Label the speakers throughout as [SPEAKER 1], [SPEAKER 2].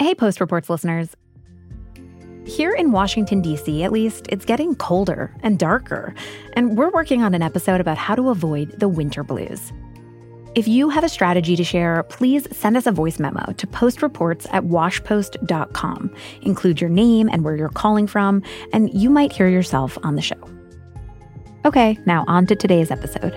[SPEAKER 1] Hey, Post Reports listeners. Here in Washington, D.C., at least, it's getting colder and darker, and we're working on an episode about how to avoid the winter blues. If you have a strategy to share, please send us a voice memo to postreports@washpost.com. Include your name and where you're calling from, and you might hear yourself on the show. Okay, now on to today's episode.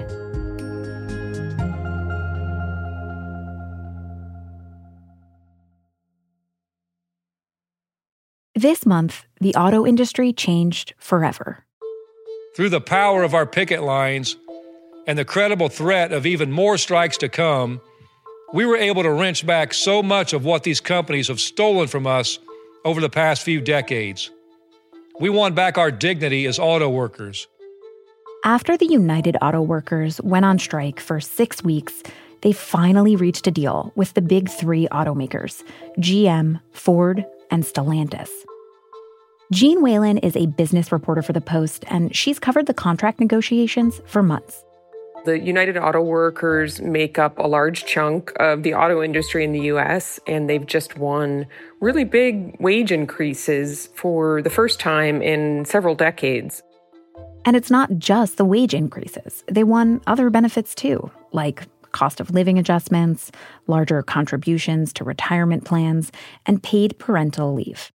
[SPEAKER 1] This month, the auto industry changed forever.
[SPEAKER 2] Through the power of our picket lines and the credible threat of even more strikes to come, we were able to wrench back so much of what these companies have stolen from us over the past few decades. We won back our dignity as auto workers.
[SPEAKER 1] After the United Auto Workers went on strike for 6 weeks, they finally reached a deal with the big three automakers, GM, Ford, and Stellantis. Jean Whalen is a business reporter for The Post, and she's covered the contract negotiations for months.
[SPEAKER 3] The United Auto Workers make up a large chunk of the auto industry in the U.S., and they've just won really big wage increases for the first time in several decades.
[SPEAKER 1] And it's not just the wage increases. They won other benefits too, like cost of living adjustments, larger contributions to retirement plans, and paid parental leave.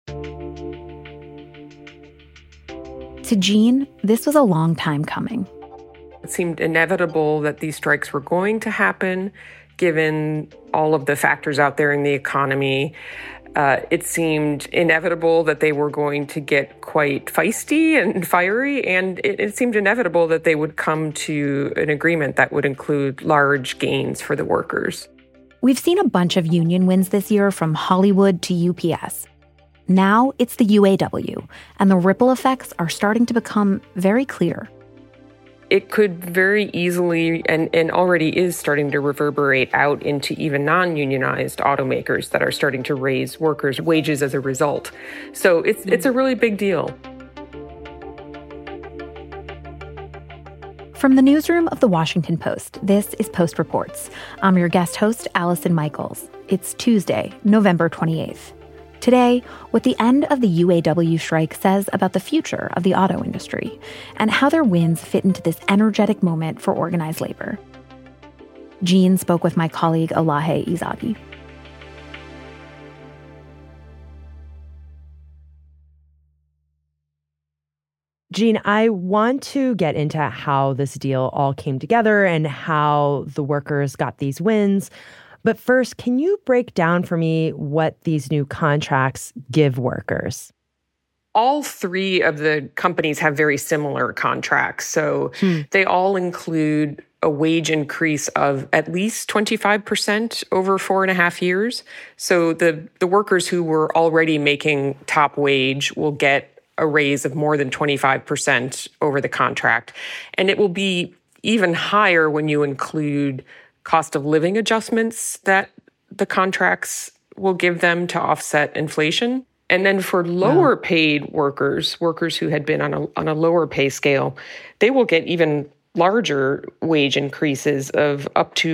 [SPEAKER 1] To Jean, this was a long time coming.
[SPEAKER 3] It seemed inevitable that these strikes were going to happen, given all of the factors out there in the economy. It seemed inevitable that they were going to get quite feisty and fiery, and it seemed inevitable that they would come to an agreement that would include large gains for the workers.
[SPEAKER 1] We've seen a bunch of union wins this year, from Hollywood to UPS. Now it's the UAW, and the ripple effects are starting to become very clear.
[SPEAKER 3] It could very easily, and already is starting to reverberate out into even non-unionized automakers that are starting to raise workers' wages as a result. So it's a really big deal.
[SPEAKER 1] From the newsroom of The Washington Post, this is Post Reports. I'm your guest host, Allison Michaels. It's Tuesday, November 28th. Today, what the end of the UAW strike says about the future of the auto industry, and how their wins fit into this energetic moment for organized labor. Jean spoke with my colleague Elahe Izadi.
[SPEAKER 4] Jean, I want to get into how this deal all came together and how the workers got these wins. But first, can you break down for me what these new contracts give workers?
[SPEAKER 3] All three of the companies have very similar contracts. So they all include a wage increase of at least 25% over 4.5 years. So the workers who were already making top wage will get a raise of more than 25% over the contract. And it will be even higher when you include cost of living adjustments that the contracts will give them to offset inflation. And then for lower paid workers who had been on a lower pay scale, they will get even larger wage increases of up to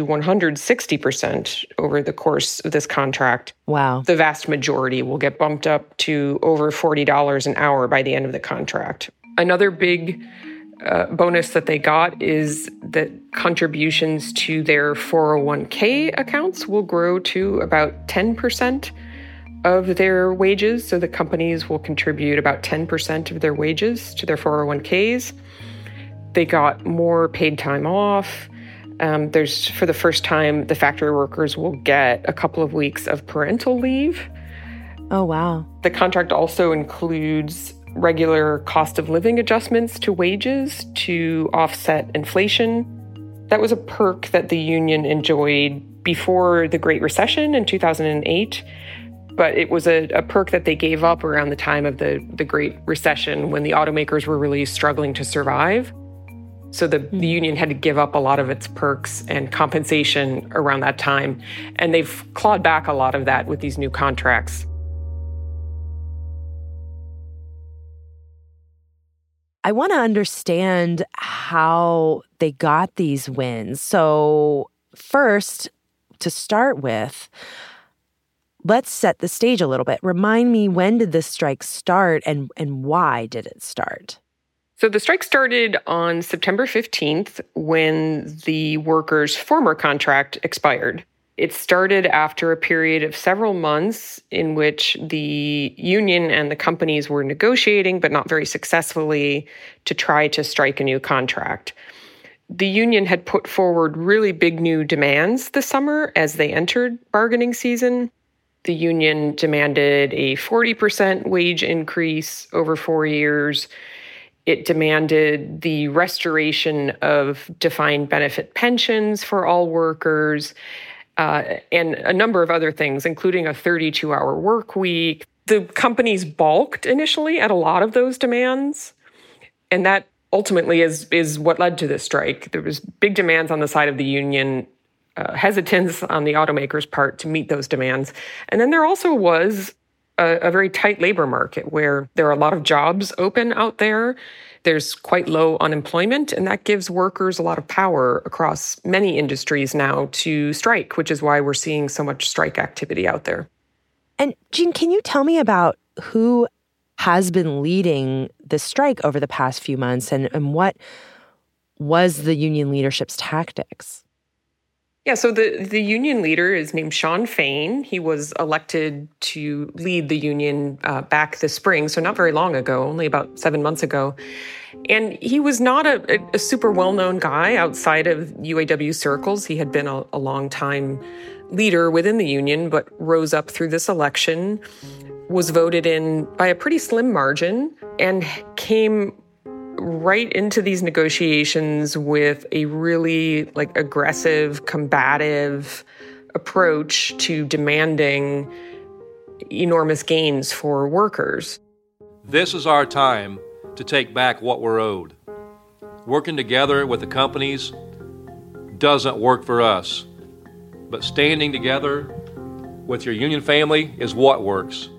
[SPEAKER 3] 160% over the course of this contract.
[SPEAKER 4] Wow.
[SPEAKER 3] The vast majority will get bumped up to over $40 an hour by the end of the contract. Another big bonus that they got is that contributions to their 401k accounts will grow to about 10% of their wages. So the companies will contribute about 10% of their wages to their 401ks. They got more paid time off. For the first time, the factory workers will get a couple of weeks of parental leave.
[SPEAKER 4] Oh, wow.
[SPEAKER 3] The contract also includes regular cost of living adjustments to wages to offset inflation. That was a perk that the union enjoyed before the Great Recession in 2008, but it was a perk that they gave up around the time of the Great Recession when the automakers were really struggling to survive. So the union had to give up a lot of its perks and compensation around that time, and they've clawed back a lot of that with these new contracts.
[SPEAKER 4] I want to understand how they got these wins. So first, to start with, let's set the stage a little bit. Remind me, when did this strike start and why did it start?
[SPEAKER 3] So the strike started on September 15th when the workers' former contract expired. It started after a period of several months in which the union and the companies were negotiating, but not very successfully, to try to strike a new contract. The union had put forward really big new demands this summer as they entered bargaining season. The union demanded a 40% wage increase over 4 years. It demanded the restoration of defined benefit pensions for all workers, and a number of other things, including a 32-hour work week. The companies balked initially at a lot of those demands, and that ultimately is what led to this strike. There was big demands on the side of the union, hesitance on the automakers' part to meet those demands. And then there also was a very tight labor market where there are a lot of jobs open out there. There's quite low unemployment, and that gives workers a lot of power across many industries now to strike, which is why we're seeing so much strike activity out there.
[SPEAKER 4] And Jean, can you tell me about who has been leading the strike over the past few months and what was the union leadership's tactics?
[SPEAKER 3] Yeah, so the union leader is named Shawn Fain. He was elected to lead the union back this spring, so not very long ago, only about 7 months ago. And he was not a super well-known guy outside of UAW circles. He had been a long-time leader within the union, but rose up through this election, was voted in by a pretty slim margin, and came right into these negotiations with a really aggressive, combative approach to demanding enormous gains for workers.
[SPEAKER 2] This is our time to take back what we're owed. Working together with the companies doesn't work for us, but standing together with your union family is what works.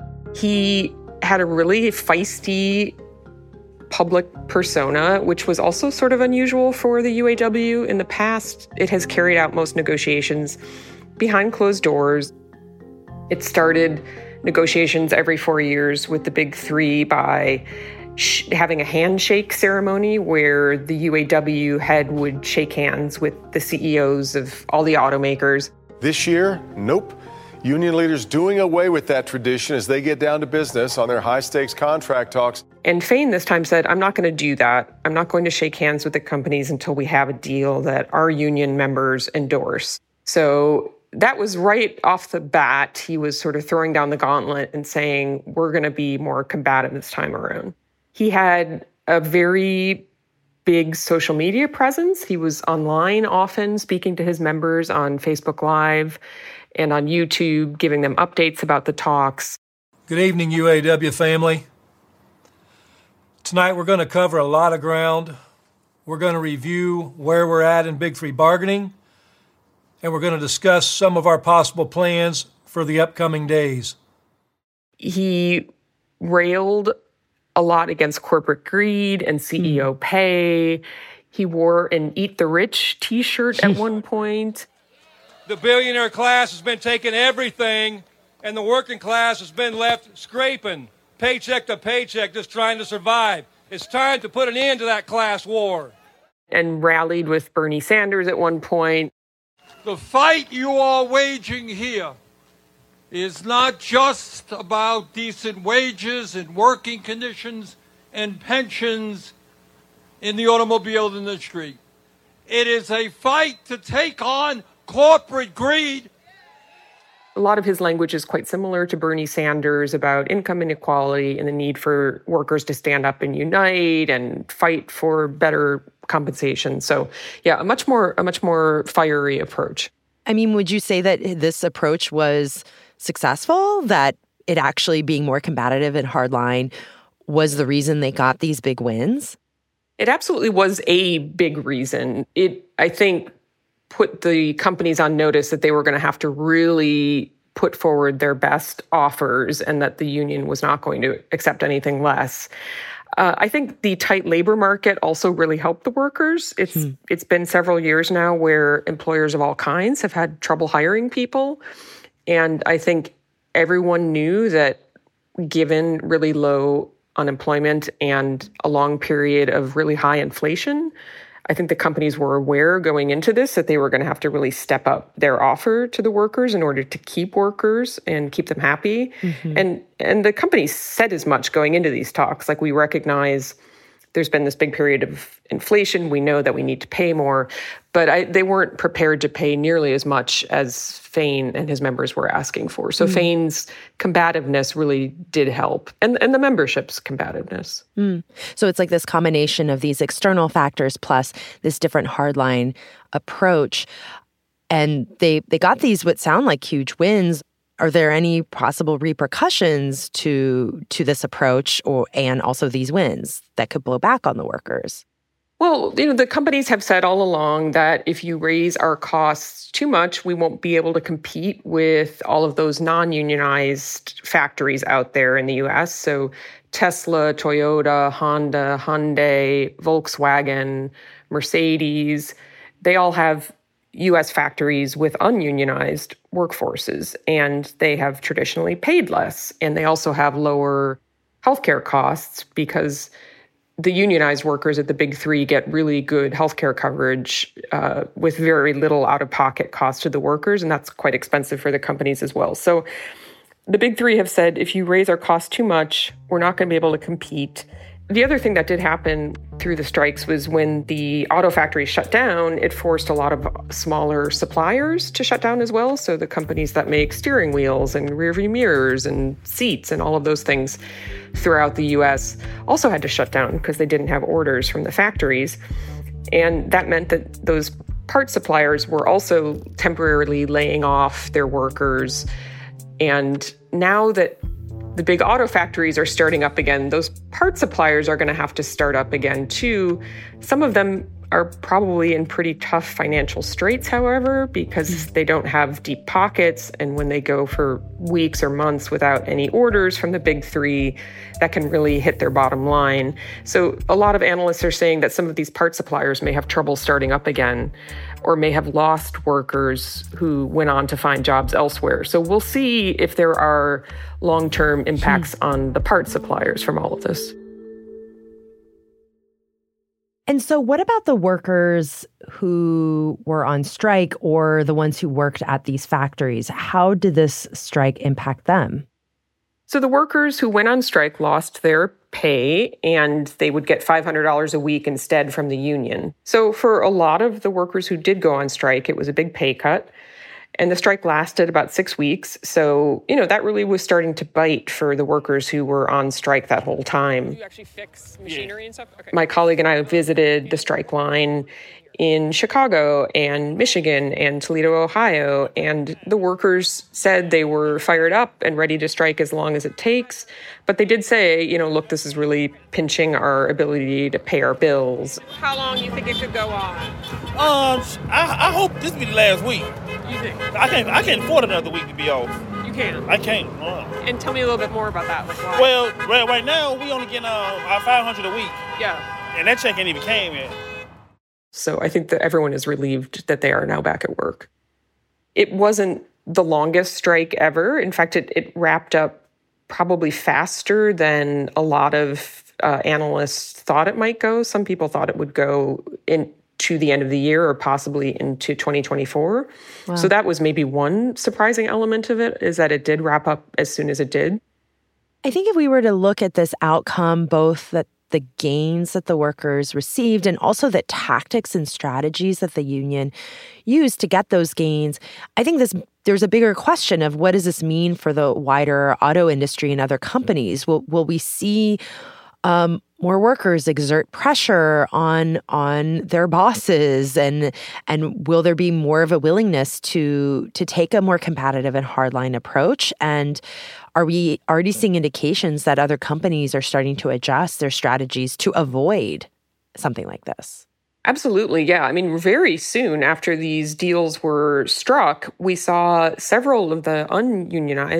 [SPEAKER 3] He had a really feisty public persona, which was also sort of unusual for the UAW. In the past, it has carried out most negotiations behind closed doors. It started negotiations every 4 years with the Big Three by having a handshake ceremony where the UAW head would shake hands with the CEOs of all the automakers.
[SPEAKER 5] This year, nope. Union leaders doing away with that tradition as they get down to business on their high-stakes contract talks.
[SPEAKER 3] And Fain this time said, I'm not going to do that. I'm not going to shake hands with the companies until we have a deal that our union members endorse. So that was right off the bat. He was sort of throwing down the gauntlet and saying, we're going to be more combative this time around. He had a very big social media presence. He was online often, speaking to his members on Facebook Live and on YouTube, giving them updates about the talks.
[SPEAKER 2] Good evening, UAW family. Tonight we're going to cover a lot of ground. We're going to review where we're at in Big Three bargaining, and we're going to discuss some of our possible plans for the upcoming days.
[SPEAKER 3] He railed a lot against corporate greed and CEO pay. He wore an Eat the Rich t-shirt at one point.
[SPEAKER 2] The billionaire class has been taking everything, and the working class has been left scraping, paycheck to paycheck, just trying to survive. It's time to put an end to that class war.
[SPEAKER 3] And rallied with Bernie Sanders at one point.
[SPEAKER 6] The fight you are waging here is not just about decent wages and working conditions and pensions in the automobile industry. It is a fight to take on corporate greed.
[SPEAKER 3] A lot of his language is quite similar to Bernie Sanders about income inequality and the need for workers to stand up and unite and fight for better compensation. So, yeah, a much more fiery approach.
[SPEAKER 4] I mean, would you say that this approach was successful, that it actually being more combative and hardline was the reason they got these big wins?
[SPEAKER 3] It absolutely was a big reason. It, I think, put the companies on notice that they were going to have to really put forward their best offers and that the union was not going to accept anything less. I think the tight labor market also really helped the workers. It's been several years now where employers of all kinds have had trouble hiring people. And I think everyone knew that given really low unemployment and a long period of really high inflation, I think the companies were aware going into this that they were going to have to really step up their offer to the workers in order to keep workers and keep them happy. Mm-hmm. And the companies said as much going into these talks. Like, we recognize there's been this big period of inflation. We know that we need to pay more, but they weren't prepared to pay nearly as much as Fain and his members were asking for. So Fain's combativeness really did help, and the membership's combativeness.
[SPEAKER 4] So it's like this combination of these external factors plus this different hardline approach. And they got these what sound like huge wins. Are there any possible repercussions to this approach and also these wins that could blow back on the workers?
[SPEAKER 3] Well, the companies have said all along that if you raise our costs too much, we won't be able to compete with all of those non-unionized factories out there in the U.S. So Tesla, Toyota, Honda, Hyundai, Volkswagen, Mercedes, they all have U.S. factories with ununionized workforces, and they have traditionally paid less. And they also have lower healthcare costs because the unionized workers at the big three get really good healthcare coverage with very little out-of-pocket cost to the workers, and that's quite expensive for the companies as well. So the big three have said, if you raise our costs too much, we're not going to be able to compete. The other thing that did happen through the strikes was when the auto factories shut down, it forced a lot of smaller suppliers to shut down as well. So the companies that make steering wheels and rearview mirrors and seats and all of those things throughout the U.S. also had to shut down because they didn't have orders from the factories. And that meant that those part suppliers were also temporarily laying off their workers. And now that the big auto factories are starting up again, those part suppliers are going to have to start up again too. Some of them are probably in pretty tough financial straits, however, because they don't have deep pockets. And when they go for weeks or months without any orders from the big three, that can really hit their bottom line. So a lot of analysts are saying that some of these part suppliers may have trouble starting up again, or may have lost workers who went on to find jobs elsewhere. So we'll see if there are long-term impacts on the part suppliers from all of this.
[SPEAKER 4] And so what about the workers who were on strike or the ones who worked at these factories? How did this strike impact them?
[SPEAKER 3] So the workers who went on strike lost their pay, and they would get $500 a week instead from the union. So for a lot of the workers who did go on strike, it was a big pay cut. And the strike lasted about 6 weeks. So, that really was starting to bite for the workers who were on strike that whole time.
[SPEAKER 7] You actually fix machinery and stuff? Okay.
[SPEAKER 3] My colleague and I visited the strike line in Chicago and Michigan and Toledo, Ohio, and the workers said they were fired up and ready to strike as long as it takes. But they did say, look, this is really pinching our ability to pay our bills.
[SPEAKER 7] How long do you think it could go on?
[SPEAKER 8] I hope this will be the last week.
[SPEAKER 7] You think?
[SPEAKER 8] I can't afford another week to be off.
[SPEAKER 7] You can?
[SPEAKER 8] I can't.
[SPEAKER 7] And tell me a little bit more about that. Like why?
[SPEAKER 8] Well, right now, we only get our $500 a week.
[SPEAKER 7] Yeah.
[SPEAKER 8] And that check ain't even came yet.
[SPEAKER 3] So I think that everyone is relieved that they are now back at work. It wasn't the longest strike ever. In fact, it wrapped up probably faster than a lot of analysts thought it might go. Some people thought it would go into the end of the year or possibly into 2024. Wow. So that was maybe one surprising element of it, is that it did wrap up as soon as it did.
[SPEAKER 4] I think if we were to look at this outcome, both that the gains that the workers received and also the tactics and strategies that the union used to get those gains, I think there's a bigger question of what does this mean for the wider auto industry and other companies? Will we see more workers exert pressure on their bosses, and will there be more of a willingness to take a more competitive and hardline approach? And are we already seeing indications that other companies are starting to adjust their strategies to avoid something like this?
[SPEAKER 3] Absolutely, yeah. I mean, very soon after these deals were struck, we saw several of the ununionized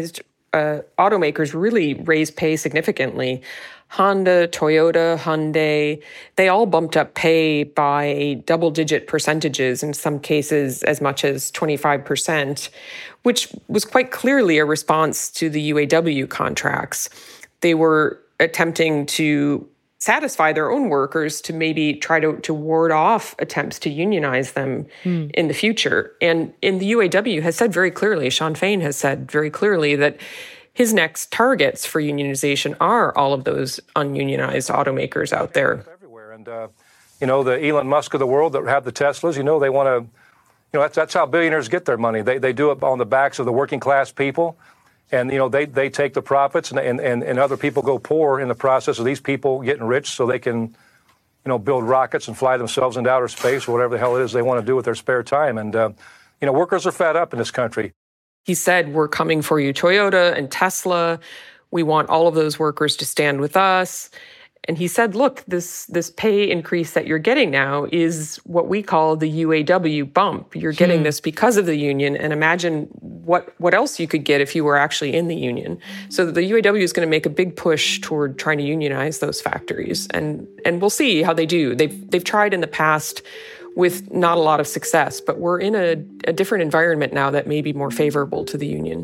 [SPEAKER 3] automakers really raised pay significantly. Honda, Toyota, Hyundai, they all bumped up pay by double-digit percentages, in some cases as much as 25%, which was quite clearly a response to the UAW contracts. They were attempting to satisfy their own workers to maybe try to ward off attempts to unionize them in the future. And the UAW has said very clearly, Shawn Fain has said very clearly that his next targets for unionization are all of those ununionized automakers out there.
[SPEAKER 2] Everywhere. And, the Elon Musk of the world that have the Teslas, they want to, that's how billionaires get their money. They do it on the backs of the working class people. And, they take the profits and other people go poor in the process of these people getting rich so they can, build rockets and fly themselves into outer space or whatever the hell it is they want to do with their spare time. And, workers are fed up in this country.
[SPEAKER 3] He said, we're coming for you, Toyota and Tesla. We want all of those workers to stand with us. And he said, look, this pay increase that you're getting now is what we call the UAW bump. You're getting this because of the union. And imagine what else you could get if you were actually in the union. So the UAW is going to make a big push toward trying to unionize those factories. And we'll see how they do. They've tried in the past with not a lot of success, but we're in a different environment now that may be more favorable to the union.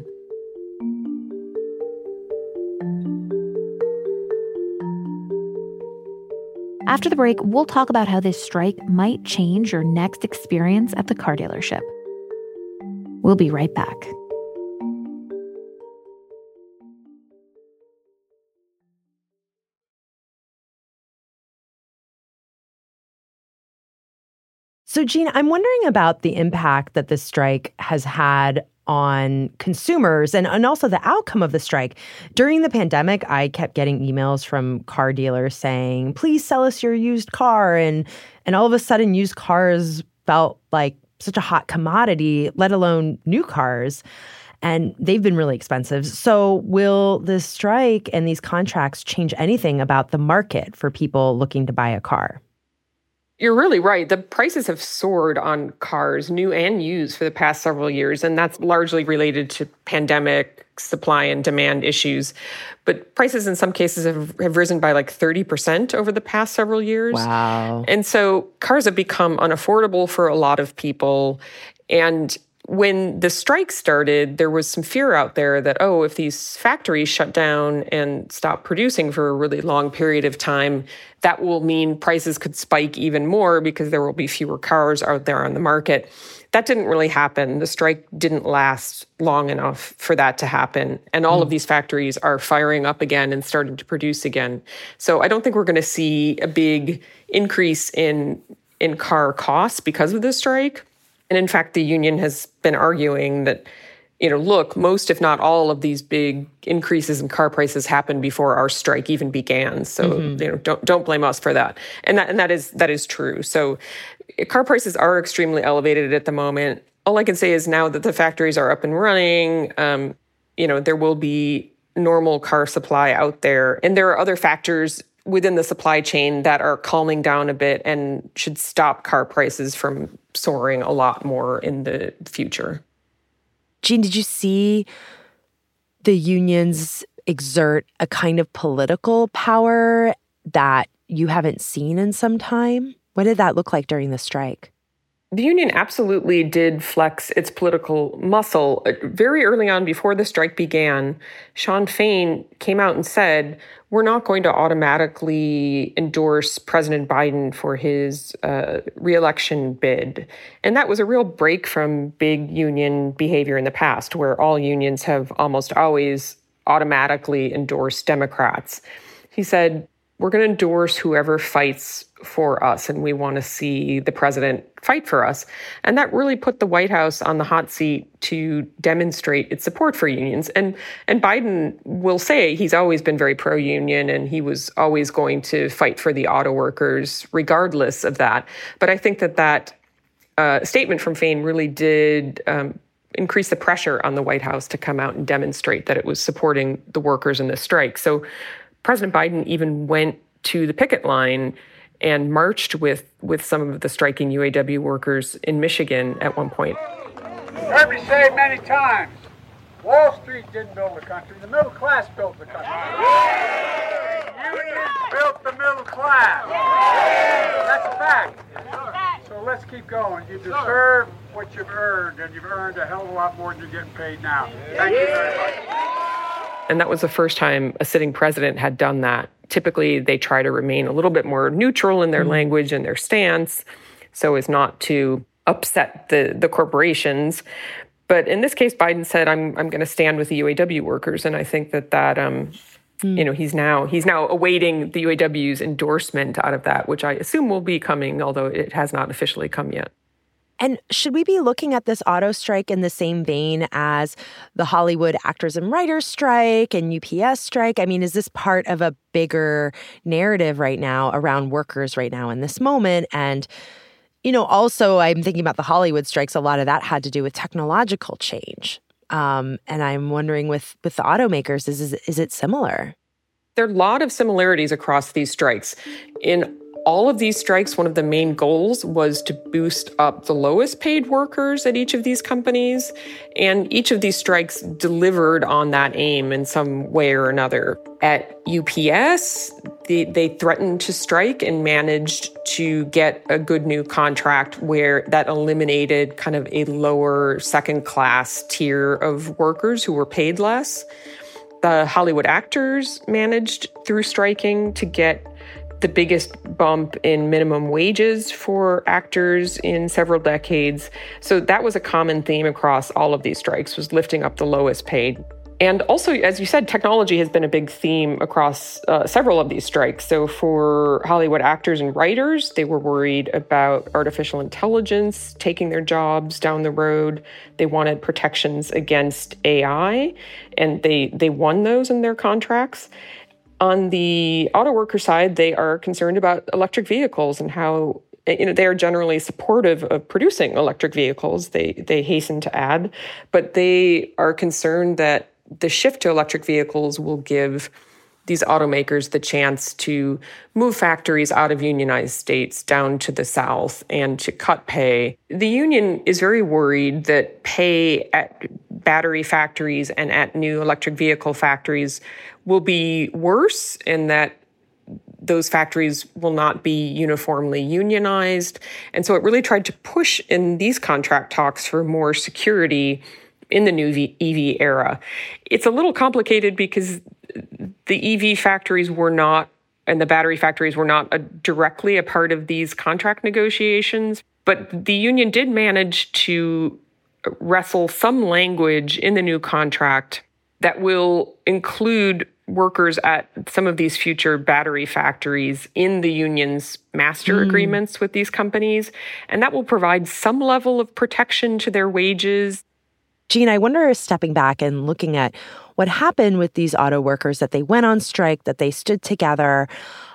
[SPEAKER 1] After the break, we'll talk about how this strike might change your next experience at the car dealership. We'll be right back.
[SPEAKER 4] So, Jean, I'm wondering about the impact that this strike has had on consumers and also the outcome of the strike. During the pandemic, I kept getting emails from car dealers saying, please sell us your used car. And all of a sudden, used cars felt like such a hot commodity, let alone new cars. And they've been really expensive. So will this strike and these contracts change anything about the market for people looking to buy a car?
[SPEAKER 3] You're really right. The prices have soared on cars, new and used, for the past several years, and that's largely related to pandemic supply and demand issues. But prices in some cases have risen by like 30% over the past several years.
[SPEAKER 4] Wow.
[SPEAKER 3] And so cars have become unaffordable for a lot of people. And when the strike started, there was some fear out there that, if these factories shut down and stop producing for a really long period of time, that will mean prices could spike even more because there will be fewer cars out there on the market. That didn't really happen. The strike didn't last long enough for that to happen. And all of these factories are firing up again and starting to produce again. So I don't think we're going to see a big increase in car costs because of the strike. And in fact, the union has been arguing that, look, most, if not all, of these big increases in car prices happened before our strike even began. So, don't blame us for that. And that is true. So car prices are extremely elevated at the moment. All I can say is now that the factories are up and running, there will be normal car supply out there. And there are other factors within the supply chain that are calming down a bit and should stop car prices from soaring a lot more in the future.
[SPEAKER 4] Jean, did you see the unions exert a kind of political power that you haven't seen in some time? What did that look like during the strike?
[SPEAKER 3] The union absolutely did flex its political muscle. Very early on, before the strike began, Shawn Fain came out and said, we're not going to automatically endorse President Biden for his re-election bid. And that was a real break from big union behavior in the past, where all unions have almost always automatically endorsed Democrats. He said, we're going to endorse whoever fights for us, and we want to see the president fight for us. And that really put the White House on the hot seat to demonstrate its support for unions. And Biden will say he's always been very pro-union, and he was always going to fight for the auto workers regardless of that. But I think that statement from Fain really did increase the pressure on the White House to come out and demonstrate that it was supporting the workers in this strike. So President Biden even went to the picket line and marched with some of the striking UAW workers in Michigan at one point.
[SPEAKER 9] You heard me say many times, Wall Street didn't build the country. The middle class built the country. Unions built the middle class. That's a fact. So let's keep going. You deserve what you've earned, and you've earned a hell of a lot more than you're getting paid now. Thank you very much.
[SPEAKER 3] And that was the first time a sitting president had done that. Typically, they try to remain a little bit more neutral in their language and their stance so as not to upset the corporations. But in this case, Biden said, I'm going to stand with the UAW workers. And I think that he's now awaiting the UAW's endorsement out of that, which I assume will be coming, although it has not officially come yet.
[SPEAKER 4] And should we be looking at this auto strike in the same vein as the Hollywood actors and writers strike and UPS strike? I mean, is this part of a bigger narrative right now around workers right now in this moment? And, also I'm thinking about the Hollywood strikes. A lot of that had to do with technological change. And I'm wondering with the automakers, is it similar?
[SPEAKER 3] There are a lot of similarities across these strikes. In all of these strikes, one of the main goals was to boost up the lowest paid workers at each of these companies. And each of these strikes delivered on that aim in some way or another. At UPS, they threatened to strike and managed to get a good new contract where that eliminated kind of a lower second-class tier of workers who were paid less. The Hollywood actors managed through striking to get the biggest bump in minimum wages for actors in several decades. So that was a common theme across all of these strikes, was lifting up the lowest paid. And also, as you said, technology has been a big theme across several of these strikes. So for Hollywood actors and writers, they were worried about artificial intelligence taking their jobs down the road. They wanted protections against AI, and they won those in their contracts. On the auto worker side, they are concerned about electric vehicles and how they are generally supportive of producing electric vehicles. They hasten to add, but they are concerned that the shift to electric vehicles will give these automakers the chance to move factories out of unionized states down to the South and to cut pay. The union is very worried that pay at battery factories and at new electric vehicle factories will be worse, and that those factories will not be uniformly unionized. And so it really tried to push in these contract talks for more security in the new EV era. It's a little complicated because the EV factories were not, and the battery factories were not directly a part of these contract negotiations, but the union did manage to wrestle some language in the new contract that will include workers at some of these future battery factories in the union's master agreements with these companies. And that will provide some level of protection to their wages.
[SPEAKER 4] Jean, I wonder, stepping back and looking at what happened with these auto workers, that they went on strike, that they stood together,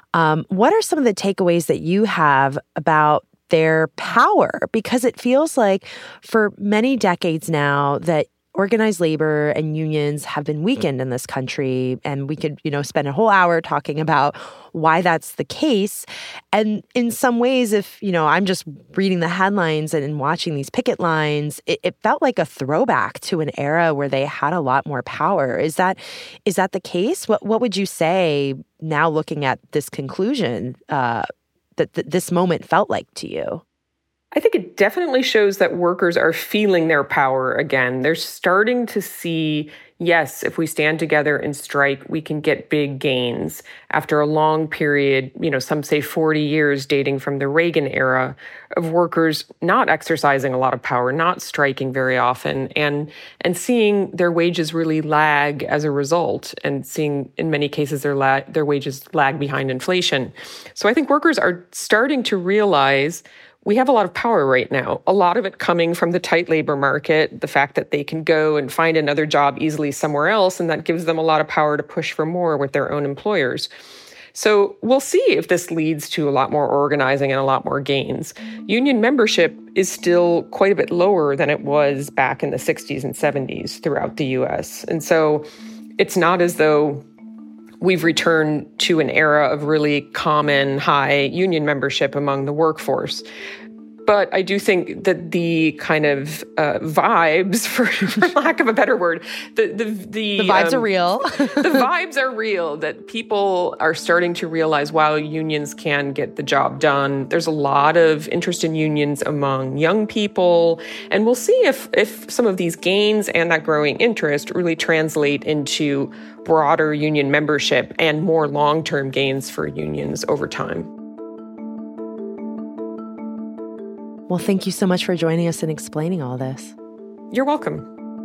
[SPEAKER 4] what are some of the takeaways that you have about their power? Because it feels like for many decades now that organized labor and unions have been weakened in this country. And we could, spend a whole hour talking about why that's the case. And in some ways, if, I'm just reading the headlines and watching these picket lines, it felt like a throwback to an era where they had a lot more power. Is that the case? What would you say now looking at this conclusion that this moment felt like to you?
[SPEAKER 3] I think it definitely shows that workers are feeling their power again. They're starting to see, yes, if we stand together and strike, we can get big gains. After a long period, some say 40 years dating from the Reagan era of workers not exercising a lot of power, not striking very often, and seeing their wages really lag as a result, and seeing in many cases their wages lag behind inflation. So I think workers are starting to realize we have a lot of power right now, a lot of it coming from the tight labor market, the fact that they can go and find another job easily somewhere else, and that gives them a lot of power to push for more with their own employers. So we'll see if this leads to a lot more organizing and a lot more gains. Union membership is still quite a bit lower than it was back in the 60s and 70s throughout the U.S. And so it's not as though we've returned to an era of really common high union membership among the workforce. But I do think that the kind of vibes, for lack of a better word, the
[SPEAKER 4] vibes are real.
[SPEAKER 3] The vibes are real, that people are starting to realize, wow, unions can get the job done. There's a lot of interest in unions among young people. And we'll see if some of these gains and that growing interest really translate into broader union membership and more long-term gains for unions over time.
[SPEAKER 4] Well, thank you so much for joining us and explaining all this.
[SPEAKER 3] You're welcome.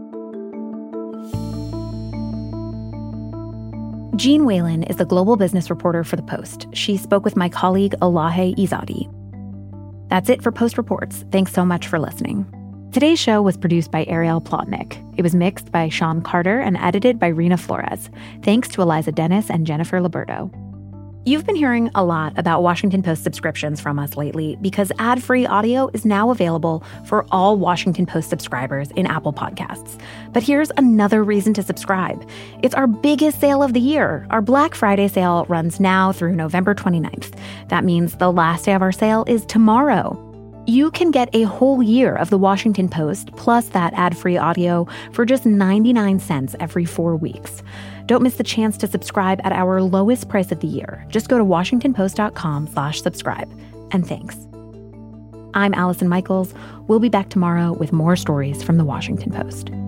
[SPEAKER 1] Jean Whalen is a global business reporter for The Post. She spoke with my colleague Elahe Izadi. That's it for Post Reports. Thanks so much for listening. Today's show was produced by Ariel Plotnick. It was mixed by Sean Carter and edited by Rena Flores. Thanks to Eliza Dennis and Jennifer Liberto. You've been hearing a lot about Washington Post subscriptions from us lately because ad-free audio is now available for all Washington Post subscribers in Apple Podcasts. But here's another reason to subscribe. It's our biggest sale of the year. Our Black Friday sale runs now through November 29th. That means the last day of our sale is tomorrow. You can get a whole year of the Washington Post plus that ad-free audio for just 99 cents every 4 weeks. Don't miss the chance to subscribe at our lowest price of the year. Just go to WashingtonPost.com/subscribe. And thanks. I'm Allison Michaels. We'll be back tomorrow with more stories from the Washington Post.